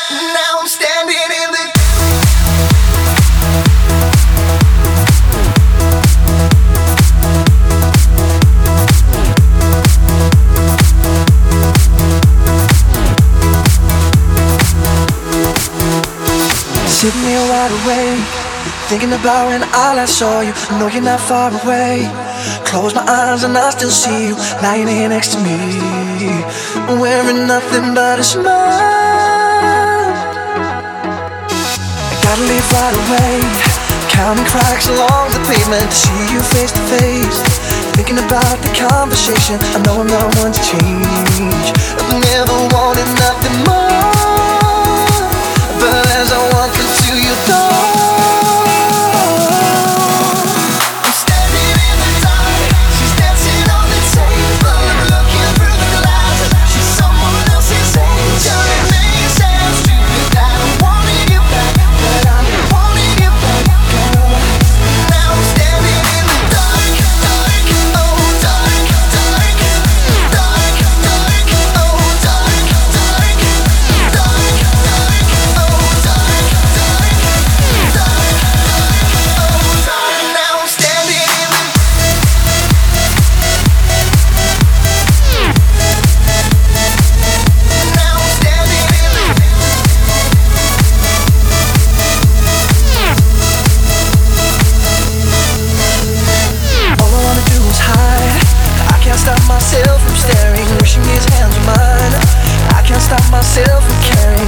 Now I'm standing in the sitting here wide awake, thinking about when I last saw you. I know you're not far away. Close my eyes and I still see you lying here next to me, wearing nothing but a smile. I gotta leave right away, counting cracks along the pavement to see you face to face. Thinking about the conversation, I know I'm not one to change. I've never wanted nothing more, but as I walk into your door, myself from staring, wishing his hands were mine. I can't stop myself from caring.